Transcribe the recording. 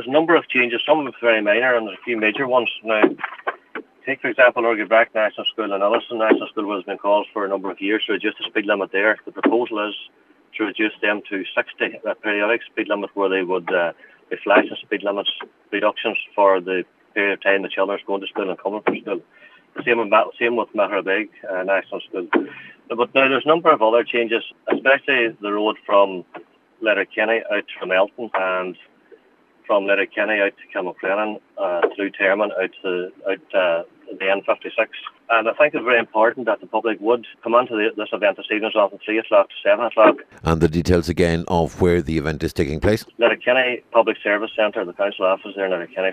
there's a number of changes, some of them very minor, and there's a few major ones. Now, take for example Orgebrack National School and Ellison National School has been called for a number of years to reduce the speed limit there. The proposal is to reduce them to 60, a periodic speed limit where they would be flashing speed limits reductions for the period of time the children are going to school and coming from school. The same with Maharabeg National School. But now there's a number of other changes, especially the road from Letterkenny out from Elton and from Letterkenny out to Kilmacrennan, through Termon out to the N56. And I think it's very important that the public would come onto this event this evening from 3 o'clock to 7 o'clock. And the details again of where the event is taking place? Letterkenny Public Service Centre, the council office there in Letterkenny.